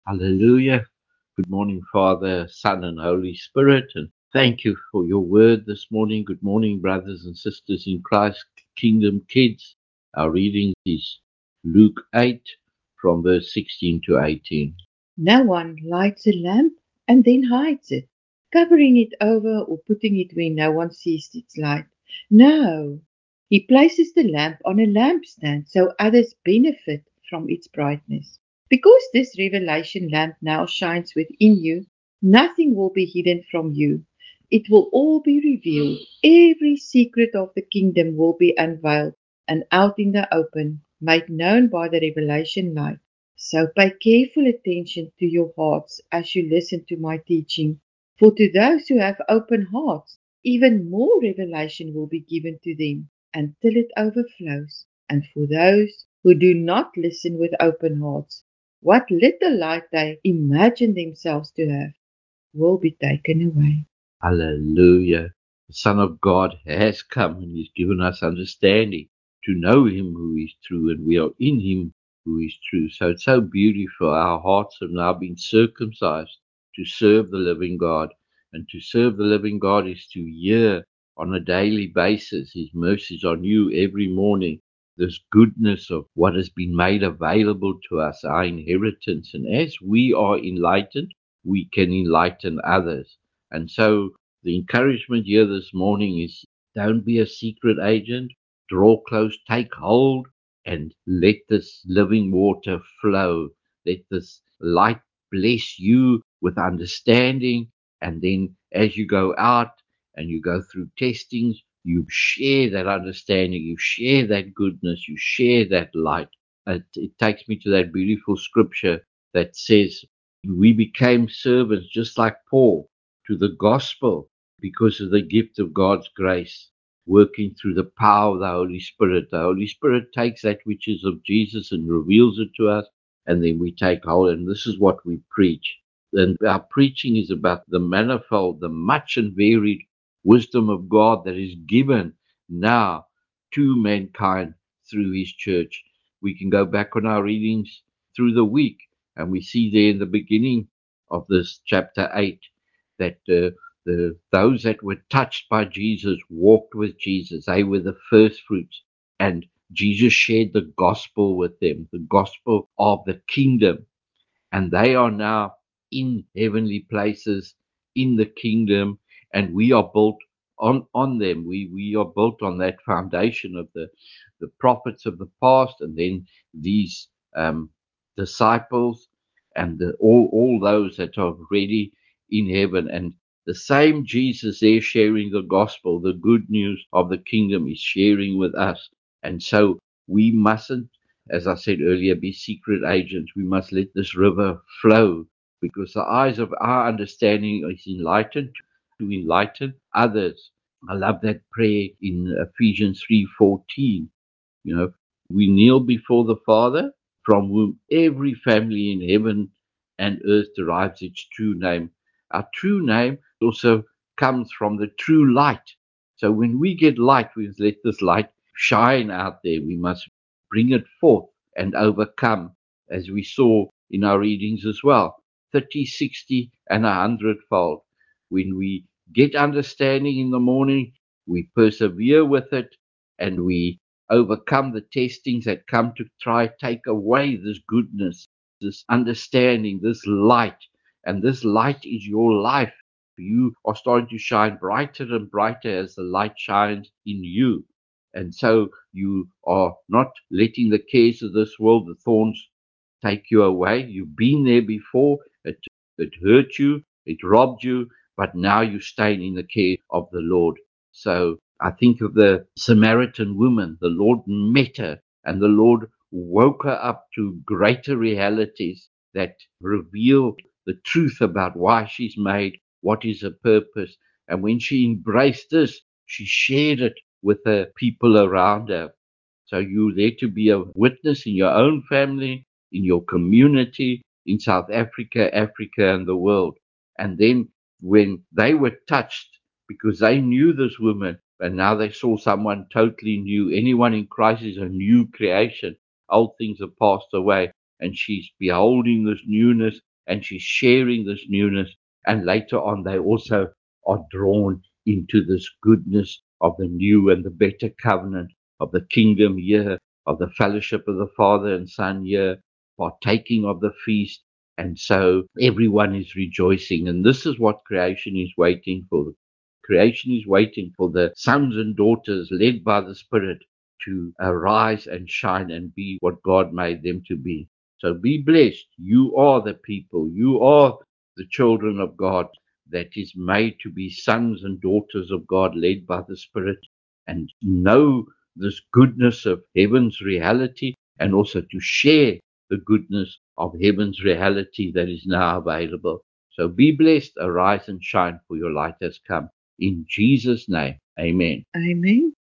Hallelujah. Good morning, Father, Son, and Holy Spirit. And thank you for your word this morning. Good morning, brothers and sisters in Christ, Kingdom Kids. Our reading is Luke 8 from verse 16 to 18. No one lights a lamp and then hides it, covering it over or putting it where no one sees its light. No, he places the lamp on a lampstand so others benefit from its brightness. Because this revelation lamp now shines within you, nothing will be hidden from you. It will all be revealed. Every secret of the kingdom will be unveiled and out in the open, made known by the revelation light. So pay careful attention to your hearts as you listen to my teaching. For to those who have open hearts, even more revelation will be given to them until it overflows. And for those who do not listen with open hearts, what little light they imagine themselves to have will be taken away. Hallelujah. The Son of God has come and He's given us understanding to know Him who is true, and we are in Him who is true. So it's so beautiful. Our hearts have now been circumcised to serve the living God. And to serve the living God is to hear on a daily basis. His mercies are new every morning. This goodness of what has been made available to us, our inheritance. And as we are enlightened, we can enlighten others. And so the encouragement here this morning is don't be a secret agent. Draw close, take hold, and let this living water flow. Let this light bless you with understanding. And then as you go out and you go through testings, you share that understanding, you share that goodness, you share that light. It takes me to that beautiful scripture that says, we became servants just like Paul to the gospel because of the gift of God's grace working through the power of the Holy Spirit. The Holy Spirit takes that which is of Jesus and reveals it to us, and then we take hold. And this is what we preach. And our preaching is about the manifold, the much and varied wisdom of God that is given now to mankind through His church. We can go back on our readings through the week, and we see there in the beginning of this chapter 8 that those that were touched by Jesus walked with Jesus. They were the first fruits. And Jesus shared the gospel with them, the gospel of the kingdom. And they are now in heavenly places in the kingdom, and we are built on them. We are built on that foundation of the prophets of the past, and then these disciples and all those that are already in heaven. And the same Jesus there sharing the gospel, the good news of the kingdom, is sharing with us. And so we mustn't, as I said earlier, be secret agents. We must let this river flow because the eyes of our understanding is enlightened to enlighten others. I love that prayer in Ephesians 3:14. You know, we kneel before the Father, from whom every family in heaven and earth derives its true name. Our true name also comes from the true light. So when we get light, we must let this light shine out there. We must bring it forth and overcome, as we saw in our readings as well, 30, 60, and 100-fold. When we get understanding in the morning, we persevere with it, and we overcome the testings that come to try take away this goodness, this understanding, this light. And this light is your life. You are starting to shine brighter and brighter as the light shines in you. And so you are not letting the cares of this world, the thorns, take you away. You've been there before. It hurt you, it robbed you, but now you're staying in the care of the Lord. So I think of the Samaritan woman. The Lord met her, and the Lord woke her up to greater realities that reveal the truth about why she's made, what is her purpose. And when she embraced this, she shared it with the people around her. So you're there to be a witness in your own family, in your community, in South Africa, Africa, and the world. And then when they were touched, because they knew this woman, and now they saw someone totally new. Anyone in Christ is a new creation. Old things have passed away, and she's beholding this newness, and she's sharing this newness. And later on, they also are drawn into this goodness of the new and the better covenant of the kingdom here, of the fellowship of the Father and Son here, partaking of the feast. And so everyone is rejoicing. And this is what creation is waiting for. Creation is waiting for the sons and daughters led by the Spirit to arise and shine and be what God made them to be. So be blessed. You are the people. You are the children of God that is made to be sons and daughters of God led by the Spirit, and know this goodness of heaven's reality, and also to share the goodness of heaven's reality that is now available. So be blessed, arise and shine, for your light has come. In Jesus' name, amen. Amen.